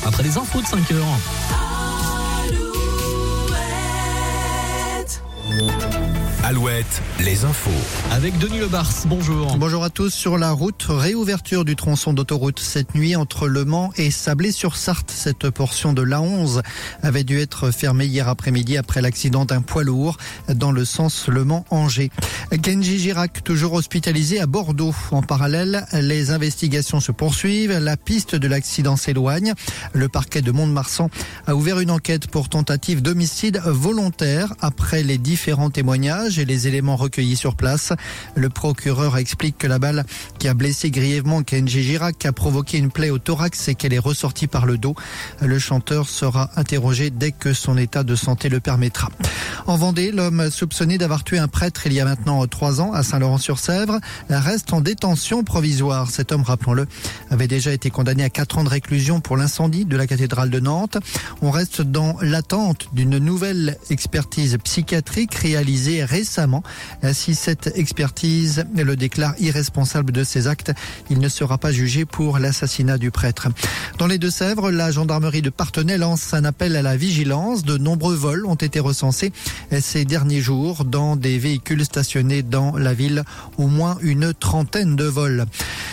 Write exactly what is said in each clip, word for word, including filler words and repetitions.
après les infos de cinq heures. Alouette, les infos. Avec Denis Lebars, bonjour. Bonjour à tous. Sur la route, réouverture du tronçon d'autoroute cette nuit entre Le Mans et Sablé-sur-Sarthe. Cette portion de l'A onze avait dû être fermée hier après-midi après l'accident d'un poids lourd dans le sens Le Mans-Angers. Kenji Girac, toujours hospitalisé à Bordeaux. En parallèle, les investigations se poursuivent. La piste de l'accident s'éloigne. Le parquet de Mont-de-Marsan a ouvert une enquête pour tentative d'homicide volontaire après les différents témoignages et les éléments recueillis sur place. Le procureur explique que la balle qui a blessé grièvement Kenji Girac a provoqué une plaie au thorax et qu'elle est ressortie par le dos. Le chanteur sera interrogé dès que son état de santé le permettra. En Vendée, l'homme soupçonné d'avoir tué un prêtre il y a maintenant trois ans à Saint-Laurent-sur-Sèvre reste en détention provisoire. Cet homme, rappelons-le, avait déjà été condamné à quatre ans de réclusion pour l'incendie de la cathédrale de Nantes. On reste dans l'attente d'une nouvelle expertise psychiatrique réalisée récemment. Si cette expertise le déclare irresponsable de ses actes, il ne sera pas jugé pour l'assassinat du prêtre. Dans les Deux-Sèvres, la gendarmerie de Parthenay lance un appel à la vigilance. De nombreux vols ont été recensés ces derniers jours dans des véhicules stationnés dans la ville. Au moins une trentaine de vols.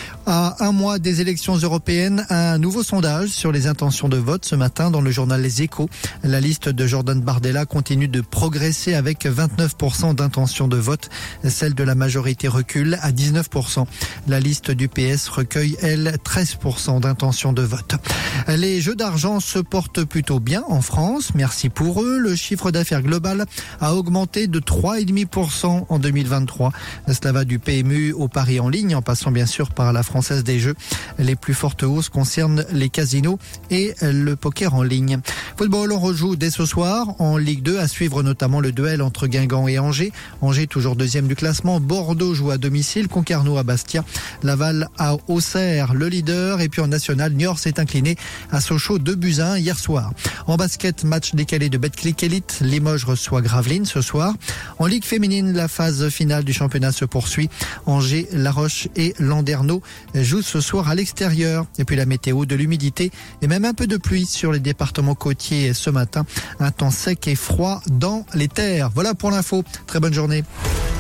À un mois des élections européennes, un nouveau sondage sur les intentions de vote ce matin dans le journal Les Échos. La liste de Jordan Bardella continue de progresser avec vingt-neuf pour cent d'intentions de vote. Celle de la majorité recule à dix-neuf pour cent. La liste du P S recueille, elle, treize pour cent d'intentions de vote. Les jeux d'argent se portent plutôt bien en France. Merci pour eux. Le chiffre d'affaires global a augmenté de trois virgule cinq pour cent en deux mille vingt-trois. Cela va du P M U au pari en ligne, en passant bien sûr par la Française des Jeux. Les plus fortes hausses concernent les casinos et le poker en ligne. Football, on rejoue dès ce soir en Ligue deux, à suivre notamment le duel entre Guingamp et Angers. Angers toujours deuxième du classement. Bordeaux joue à domicile, Concarneau à Bastia, Laval à Auxerre, le leader. Et puis en national, Niort s'est incliné à Sochaux deux buts à un hier soir. En basket, match décalé de Betclic Elite. Limoges reçoit Gravelines ce soir. En Ligue féminine, la phase finale du championnat se poursuit. Angers, La Roche et Landerneau jouent ce soir à l'extérieur. Et puis la météo, de l'humidité et même un peu de pluie sur les départements côtiers ce matin. Un temps sec et froid dans les terres. Voilà pour l'info. Très bonne journée.